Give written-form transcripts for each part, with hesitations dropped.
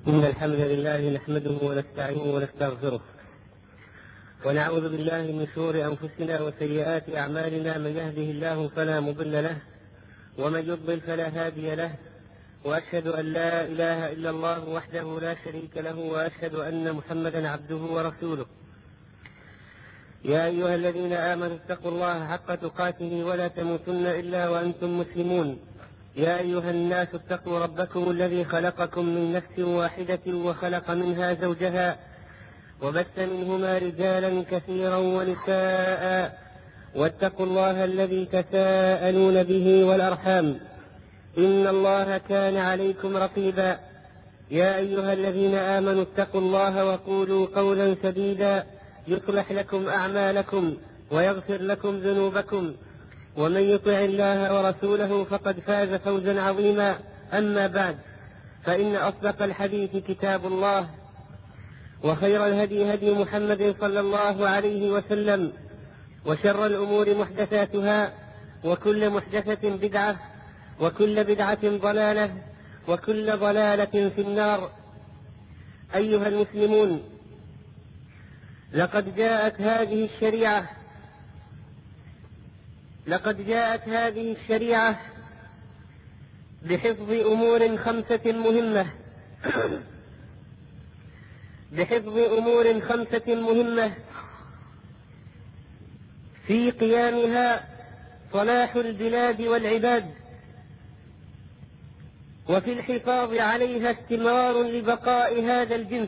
إن الحمد لله نحمده ونستعينه ونستغفره ونعوذ بالله من شرور أنفسنا وسيئات أعمالنا. من يهده الله فلا مضل له ومن يضلل فلا هادي له، وأشهد أن لا إله إلا الله وحده لا شريك له، وأشهد أن محمدا عبده ورسوله. يا أيها الذين آمنوا اتقوا الله حق تقاته ولا تموتن إلا وأنتم مسلمون. يا أيها الناس اتقوا ربكم الذي خلقكم من نفس واحدة وخلق منها زوجها وبث منهما رجالا كثيرا ونساء، واتقوا الله الذي تساءلون به والأرحام إن الله كان عليكم رقيبا. يا أيها الذين آمنوا اتقوا الله وقولوا قولا سديدا يصلح لكم أعمالكم ويغفر لكم ذنوبكم، ومن يطع الله ورسوله فقد فاز فوزا عظيما. أما بعد، فإن أصدق الحديث كتاب الله، وخير الهدي هدي محمد صلى الله عليه وسلم، وشر الأمور محدثاتها، وكل محدثة بدعة، وكل بدعة ضلالة، وكل ضلالة في النار. أيها المسلمون، لقد جاءت هذه الشريعة بحفظ أمور خمسة مهمة في قيامها صلاح البلاد والعباد، وفي الحفاظ عليها استمرار لبقاء هذا الجنس،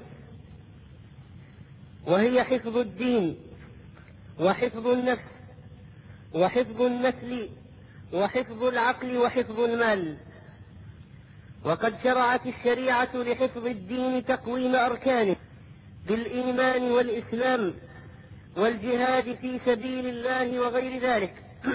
وهي حفظ الدين وحفظ النفس وحفظ النسل وحفظ العقل وحفظ المال. وقد شرعت الشريعة لحفظ الدين تقويم أركانه بالإيمان والإسلام والجهاد في سبيل الله وغير ذلك.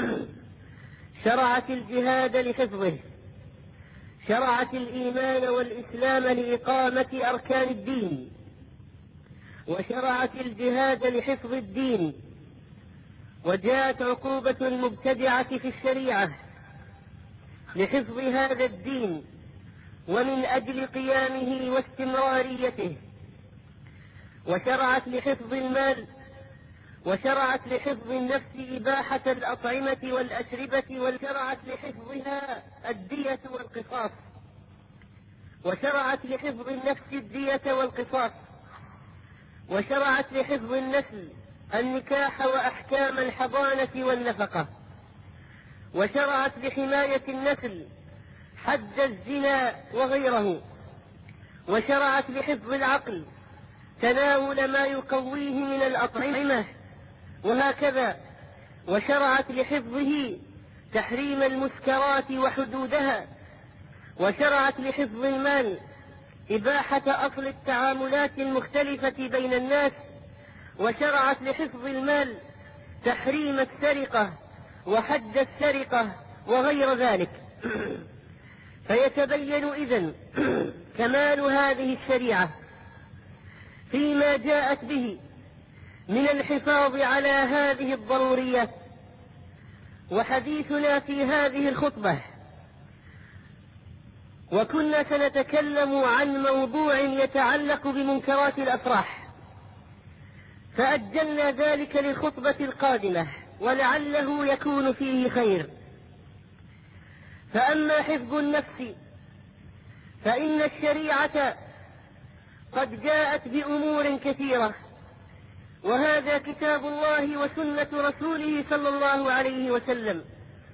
شرعت الجهاد لحفظه، شرعت الإيمان والإسلام لإقامة أركان الدين، وشرعت الجهاد لحفظ الدين. وجاءت عقوبة المبتدعة في الشريعة لحفظ هذا الدين ومن أجل قيامه واستمراريته. وشرعت لحفظ المال، وشرعت لحفظ النفس إباحة الأطعمة والأشربة، وشرعت لحفظها الدية والقصاص. وشرعت لحفظ النفس الدية والقصاص. وشرعت لحفظ النسل النكاح وأحكام الحضانة والنفقة. وشرعت لحماية النسل حد الزنا وغيره. وشرعت لحفظ العقل تناول ما يقويه من الأطعمة، وهكذا. وشرعت لحفظه تحريم المسكرات وحدودها. وشرعت لحفظ المال إباحة أصل التعاملات المختلفة بين الناس. وشرعت لحفظ المال تحريم السرقة وحد السرقة وغير ذلك. فيتبين إذن كمال هذه الشريعة فيما جاءت به من الحفاظ على هذه الضروريات. وحديثنا في هذه الخطبة وكنا سنتكلم عن موضوع يتعلق بمنكرات الأفراح، فأجلنا ذلك للخطبة القادمة ولعله يكون فيه خير. فأما حفظ النفس فإن الشريعة قد جاءت بأمور كثيرة، وهذا كتاب الله وسنة رسوله صلى الله عليه وسلم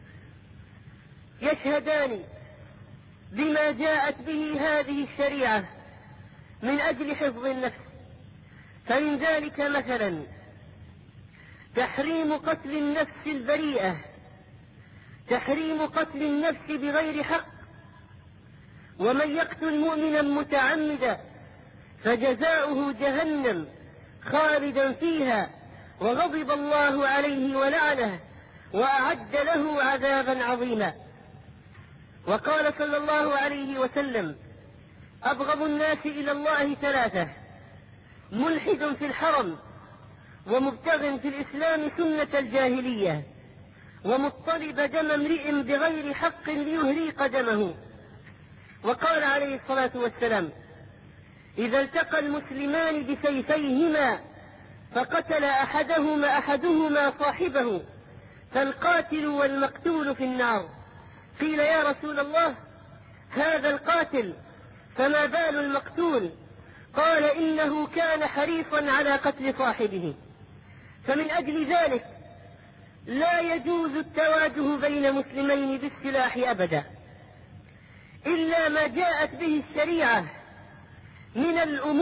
يشهدان بما جاءت به هذه الشريعة من أجل حفظ النفس. فمن ذلك مثلا تحريم قتل النفس البريئة، تحريم قتل النفس بغير حق. ومن يقتل مؤمنا متعمدا فجزاؤه جهنم خالدا فيها وغضب الله عليه ولعنه وأعد له عذابا عظيما. وقال صلى الله عليه وسلم: أبغض الناس إلى الله ثلاثة: ملحد في الحرم، ومبتغ في الإسلام سنة الجاهلية، ومطلب دم امرئ بغير حق ليهريق دمه. وقال عليه الصلاة والسلام: إذا التقى المسلمان بسيفيهما فقتل أحدهما صاحبه فالقاتل والمقتول في النار. قيل يا رسول الله هذا القاتل فما بال المقتول؟ قال إنه كان حريصا على قتل صاحبه. فمن أجل ذلك لا يجوز التواجه بين مسلمين بالسلاح أبدا إلا ما جاءت به الشريعة من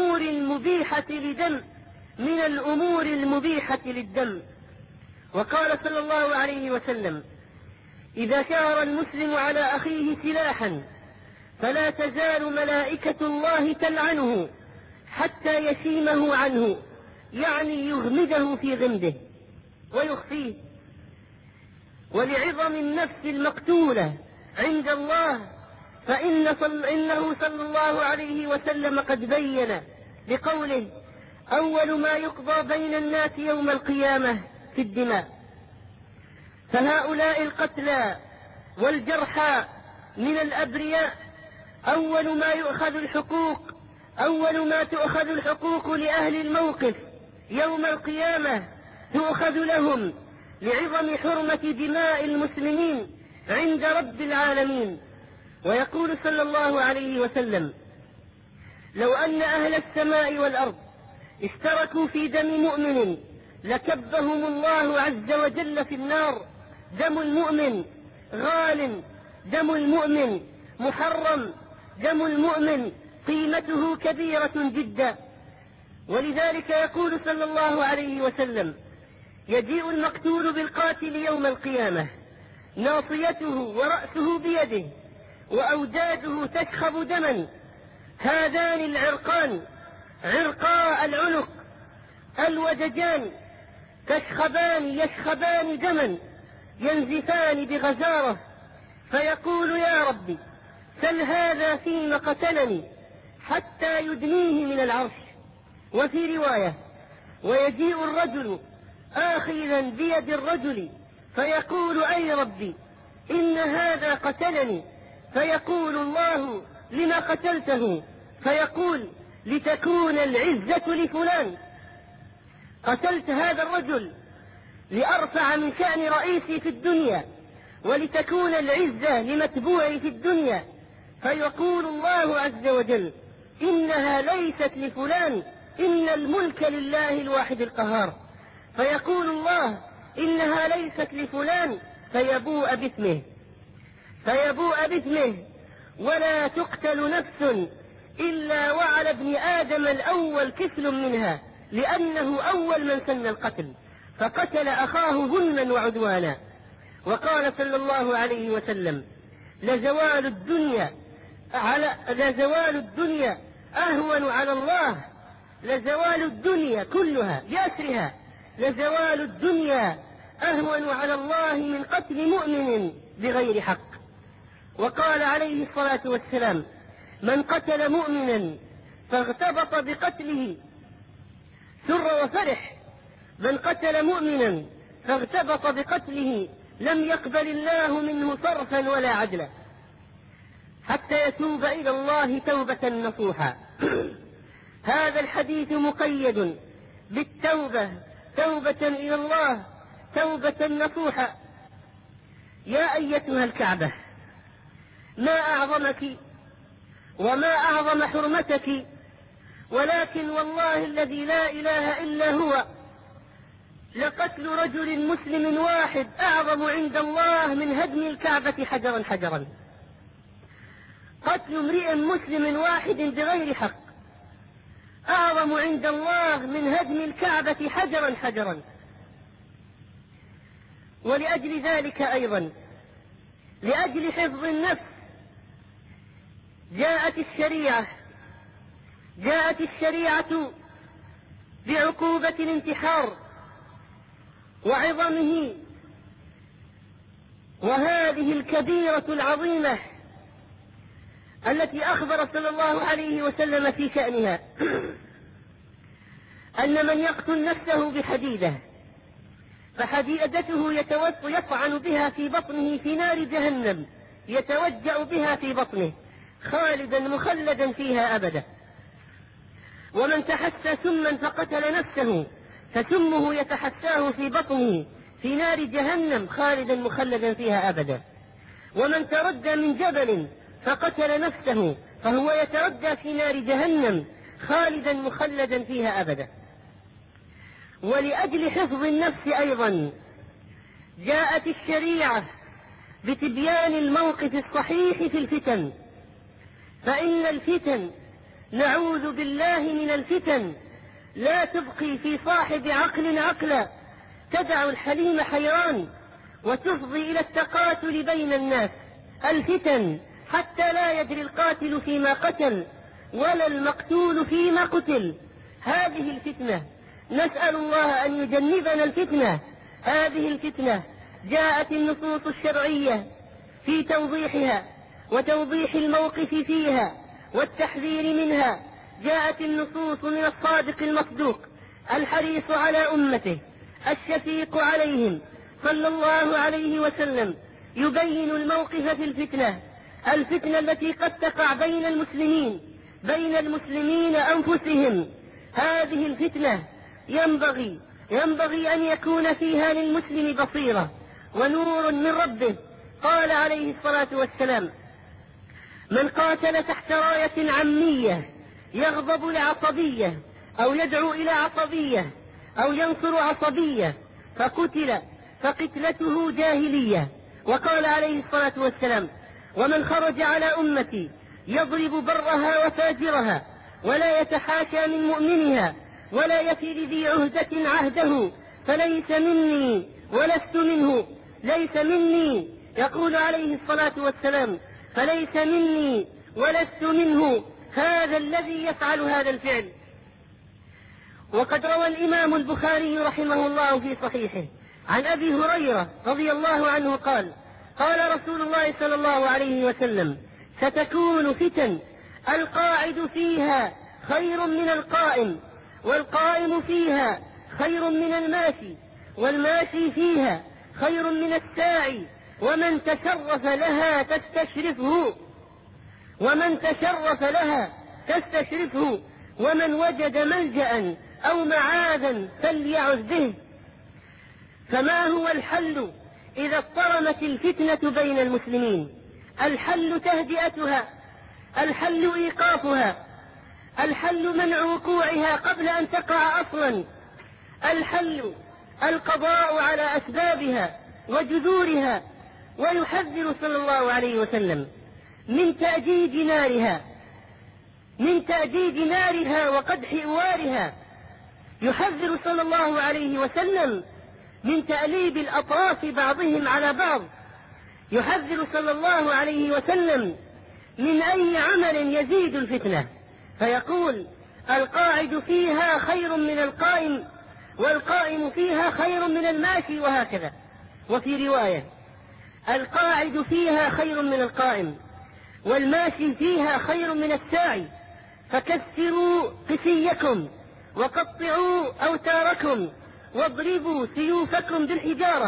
الأمور المبيحة للدم. وقال صلى الله عليه وسلم إذا شار المسلم على أخيه سلاحا فلا تزال ملائكة الله تلعنه حتى يشيمه عنه، يعني يغمده في غمده ويخفيه. ولعظم النفس المقتولة عند الله فإنه صلى الله عليه وسلم قد بين بقوله أول ما يقضى بين الناس يوم القيامة في الدماء. فهؤلاء القتلى والجرحى من الأبرياء أول ما تؤخذ الحقوق لأهل الموقف يوم القيامة تؤخذ لهم لعظم حرمة دماء المسلمين عند رب العالمين. ويقول صلى الله عليه وسلم لو أن أهل السماء والأرض اشتركوا في دم مؤمن لكبهم الله عز وجل في النار. دم المؤمن غال، دم المؤمن محرم، دم المؤمن قيمته كبيرة جدا. ولذلك يقول صلى الله عليه وسلم يجيء المقتول بالقاتل يوم القيامة ناصيته ورأسه بيده وأوداجه تشخب دما، هذان العرقان عرقاء العنق الوججان يشخبان دما ينزفان بغزارة، فيقول يا ربي سل هذا فيما قتلني حتى يدنيه من العرش. وفي رواية ويجيء الرجل آخذا بيد الرجل فيقول أي ربي إن هذا قتلني، فيقول الله لما قتلته؟ فيقول لتكون العزة لفلان. قتلت هذا الرجل لأرفع من شأن رئيسي في الدنيا ولتكون العزة لمتبوعي في الدنيا. فيقول الله عز وجل إنها ليست لفلان إن الملك لله الواحد القهار. فيقول الله إنها ليست لفلان فيبوء باسمه ولا تقتل نفس إلا وعلى ابن آدم الأول كفل منها، لأنه أول من سن القتل فقتل أخاه ظلما وعدوانا. وقال صلى الله عليه وسلم لزوال الدنيا أهون على الله، لزوال الدنيا كلها بأسرها، لزوال الدنيا أهون على الله من قتل مؤمن بغير حق. وقال عليه الصلاة والسلام من قتل مؤمنا فاغتبط بقتله سر وفرح، من قتل مؤمنا فاغتبط بقتله لم يقبل الله منه صرفا ولا عدلا حتى يتوب إلى الله توبة نصوحا. هذا الحديث مقيد بالتوبة، توبة إلى الله، توبة نصوحا. يا أيتها الكعبة ما أعظمك وما أعظم حرمتك، ولكن والله الذي لا إله إلا هو لقتل رجل مسلم واحد أعظم عند الله من هدم الكعبة حجرا حجرا. قتل امرئ مسلم واحد بغير حق أعظم عند الله من هدم الكعبة حجرا حجرا. ولأجل ذلك أيضا لأجل حفظ النفس جاءت الشريعة بعقوبة الانتحار وعظمه، وهذه الكبيرة العظيمة التي أخبر صلى الله عليه وسلم في شأنها أن من يقتل نفسه بحديدة فحديدته يطعن بها في بطنه في نار جهنم، يتوجأ بها في بطنه خالدا مخلدا فيها أبدا. ومن تحسى سما فقتل نفسه فسمه يتحساه في بطنه في نار جهنم خالدا مخلدا فيها أبدا. ومن تردى من جبل فقتل نفسه فهو يتردى في نار جهنم خالدا مخلدا فيها أبدا. ولأجل حفظ النفس أيضا جاءت الشريعة بتبيان الموقف الصحيح في الفتن، فإن الفتن نعوذ بالله من الفتن لا تبقي في صاحب عقل عقلا، تدع الحليم حيران وتفضي إلى التقاتل بين الناس. الفتن حتى لا يدري القاتل فيما قتل ولا المقتول فيما قتل. هذه الفتنة نسأل الله أن يجنبنا الفتنة. هذه الفتنة جاءت النصوص الشرعية في توضيحها وتوضيح الموقف فيها والتحذير منها. جاءت النصوص من الصادق المصدوق الحريص على أمته الشفيق عليهم صلى الله عليه وسلم، يبين الموقف في الفتنة التي قد تقع بين المسلمين أنفسهم. هذه الفتنة ينبغي أن يكون فيها للمسلم بصيرة ونور من ربه. قال عليه الصلاة والسلام: من قاتل تحت راية عمية يغضب لعصبية أو يدعو إلى عصبية أو ينصر عصبية فقتل فقتلته جاهلية. وقال عليه الصلاة والسلام: ومن خرج على أمتي يضرب برها وفاجرها ولا يتحاشى من مؤمنها ولا يفي لذي عهدة عهده فليس مني ولست منه. ليس مني، يقول عليه الصلاة والسلام: فليس مني ولست منه هذا الذي يفعل هذا الفعل. وقد روى الإمام البخاري رحمه الله في صحيحه عن أبي هريرة رضي الله عنه قال: قال رسول الله صلى الله عليه وسلم: ستكون فتن القاعد فيها خير من القائم، والقائم فيها خير من الماشي، والماشي فيها خير من الساعي، ومن تشرف لها تستشرفه، ومن وجد ملجأ أو معاذا فليعذ به. فما هو الحل إذا اضطرمت الفتنة بين المسلمين؟ الحل تهدئتها، الحل إيقافها، الحل منع وقوعها قبل أن تقع أصلا، الحل القضاء على أسبابها وجذورها. ويحذر صلى الله عليه وسلم من تأجيج نارها وقدح إوارها. يحذر صلى الله عليه وسلم من تأليب الأطراف بعضهم على بعض. يحذر صلى الله عليه وسلم من أي عمل يزيد الفتنة، فيقول: القاعد فيها خير من القائم، والقائم فيها خير من الماشي، وهكذا. وفي رواية: القاعد فيها خير من القائم، والماشي فيها خير من الساعي، فكسروا قسيكم وقطعوا أوتاركم واضربوا سيوفكم بالحجارة،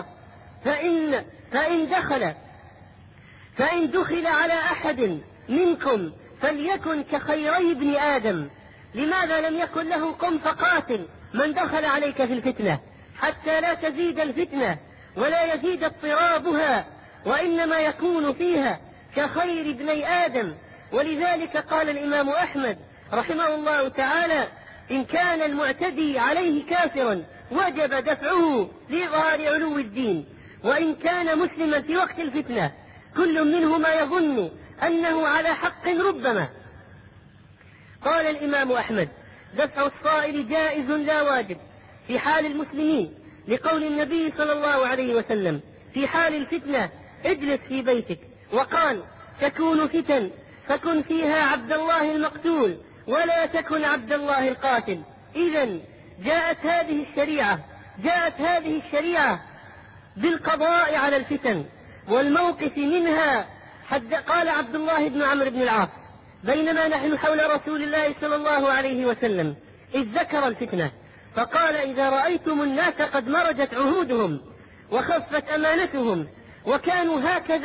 فإن دخل على أحد منكم فليكن كخيري ابن آدم. لماذا لم يكن له قم فقاتل من دخل عليك في الفتنة، حتى لا تزيد الفتنة ولا يزيد اضطرابها، وإنما يكون فيها كخير ابني آدم. ولذلك قال الإمام أحمد رحمه الله تعالى: إن كان المعتدي عليه كافرا وجب دفعه لإظهار علو الدين، وإن كان مسلما في وقت الفتنة كل منهما يظن أنه على حق ربما. قال الإمام أحمد: دفع الصائل جائز لا واجب في حال المسلمين، لقول النبي صلى الله عليه وسلم: في حال الفتنة اجلس في بيتك. وقال: تكون فتن فكن فيها عبد الله المقتول ولا تكن عبد الله القاتل. إذن جاءت هذه الشريعة بالقضاء على الفتن والموقف منها. قال عبد الله بن عمرو بن العاص: بينما نحن حول رسول الله صلى الله عليه وسلم إذ ذكر الفتنة فقال: إذا رأيتم الناس قد مرجت عهودهم وخفت أمانتهم وكانوا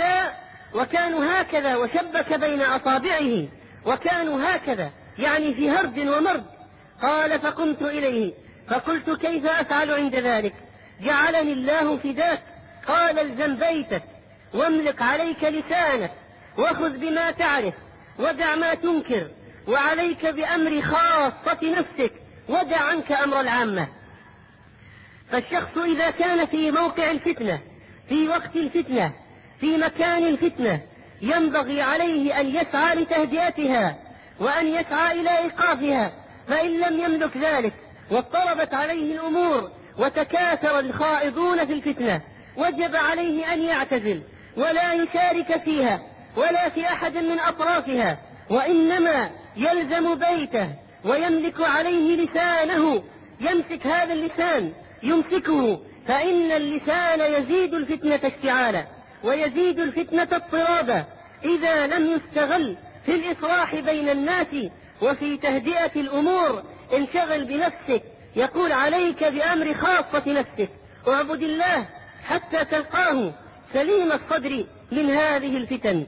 هكذا وشبك بين أصابعه، وكانوا هكذا يعني في هرج ومرج، قال فقمت إليه فقلت كيف أفعل عند ذلك؟ جعلني الله فداك. قال الزم بيتك واملك عليك لسانك وخذ بما تعرف ودع ما تنكر، وعليك بأمر خاصة نفسك ودع عنك أمر العامة. فالشخص إذا كان في موقع الفتنة، في وقت الفتنة، في مكان الفتنة، ينبغي عليه أن يسعى لتهدئتها وأن يسعى إلى إيقافها، فإن لم يملك ذلك واضطربت عليه الأمور وتكاثر الخائضون في الفتنة وجب عليه أن يعتزل ولا يشارك فيها ولا في أحد من أطرافها، وإنما يلزم بيته ويملك عليه لسانه، يمسك هذا اللسان يمسكه، فإن اللسان يزيد الفتنة اشتعالا ويزيد الفتنة اضطرابا إذا لم يستغل في الإصلاح بين الناس وفي تهدئة الأمور. انشغل بنفسك، يقول عليك بأمر خاصة نفسك، واعبد الله حتى تلقاه سليم الصدر من هذه الفتن.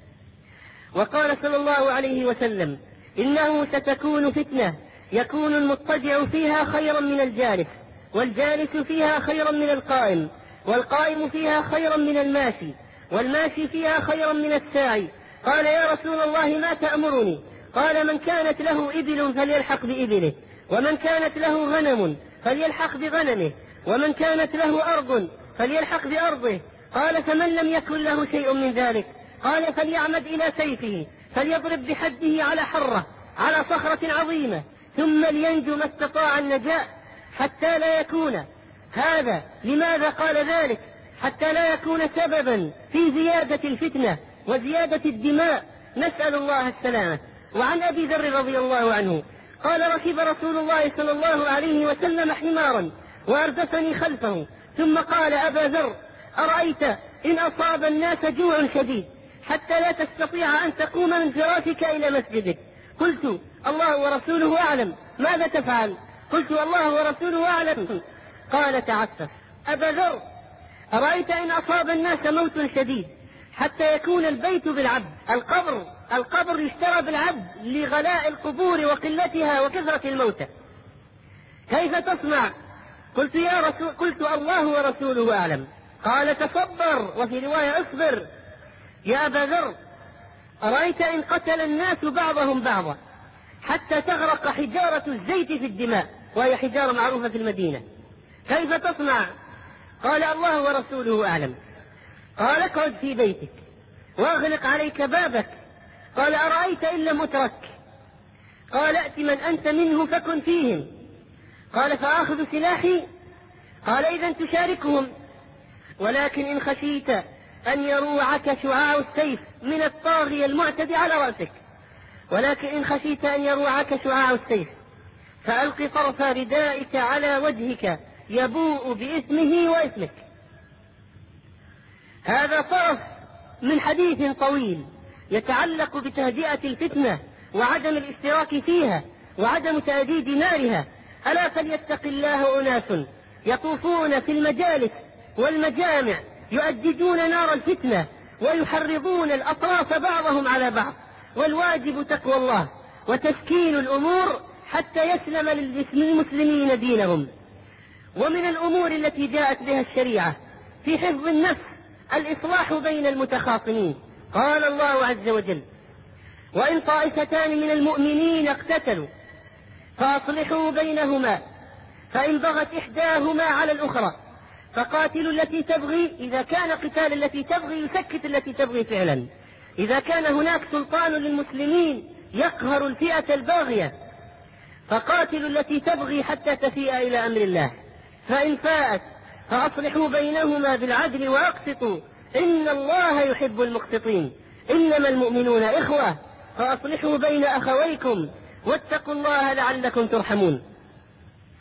وقال صلى الله عليه وسلم إنه ستكون فتنة يكون المضطجع فيها خيرا من الجالس، والجالس فيها خيرا من القائم، والقائم فيها خيرا من الماشي، والماشي فيها خيرا من الساعي. قال يا رسول الله ما تأمرني؟ قال من كانت له إبل فليلحق بإبله، ومن كانت له غنم فليلحق بغنمه، ومن كانت له أرض فليلحق بأرضه. قال فمن لم يكن له شيء من ذلك؟ قال فليعمد إلى سيفه فليضرب بحده على حرة على صخرة عظيمة ثم لينجو ما استطاع النجاة حتى لا يكون هذا. لماذا قال ذلك؟ حتى لا يكون سببا في زيادة الفتنة وزيادة الدماء، نسأل الله السلامة. وعن أبي ذر رضي الله عنه قال ركب رسول الله صلى الله عليه وسلم حمارا وأردفني خلفه ثم قال أبا ذر أرأيت إن أصاب الناس جوع شديد حتى لا تستطيع أن تقوم من فراشك إلى مسجدك؟ قلت الله ورسوله أعلم، ماذا تفعل؟ قلت الله ورسوله أعلم. قال تعسف. أبا ذر أرأيت إن أصاب الناس موت شديد حتى يكون البيت بالعبد، القبر يشترى بالعبد لغلاء القبور وقلتها وكثرة الموتى، كيف تصنع؟ قلت الله ورسوله أعلم. قال تصبر، وفي رواية اصبر. يا أبا ذر أرأيت إن قتل الناس بعضهم بعضا حتى تغرق حجارة الزيت في الدماء، وهي حجارة معروفة في المدينة، كيف تصنع؟ قال الله ورسوله أعلم. قال اقعد في بيتك واغلق عليك بابك. قال أرأيت إن لم أترك؟ قال ائت من أنت منه فكن فيهم. قال فآخذ سلاحي؟ قال إذن تشاركهم، ولكن إن خشيت أن يروعك شعاع السيف من الطاغية المعتدي على رأسك، ولكن إن خشيت أن يروعك شعاع السيف فألق طرف ردائك على وجهك يبوء بإثمه وإثمك. هذا طرف من حديث طويل يتعلق بتهدئة الفتنة وعدم الاشتراك فيها وعدم تأديد نارها. ألا فليتق الله أناس يطوفون في المجالس والمجامع يؤددون نار الفتنة ويحرضون الأطراف بعضهم على بعض، والواجب تقوى الله وتسكين الأمور حتى يسلم للمسلمين دينهم. ومن الأمور التي جاءت بها الشريعة في حفظ النفس الإصلاح بين المتخاصمين. قال الله عز وجل وإن طائفتان من المؤمنين اقتتلوا فأصلحوا بينهما فإن بغت إحداهما على الأخرى فقاتلوا التي تبغي. إذا كان قتال التي تبغي يسكت التي تبغي فعلا. إذا كان هناك سلطان للمسلمين يقهر الفئة الباغية فقاتلوا التي تبغي حتى تفيء إلى أمر الله، فإن فاءت فأصلحوا بينهما بالعدل وأقسطوا إن الله يحب المقسطين. إنما المؤمنون إخوة فأصلحوا بين أخويكم واتقوا الله لعلكم ترحمون.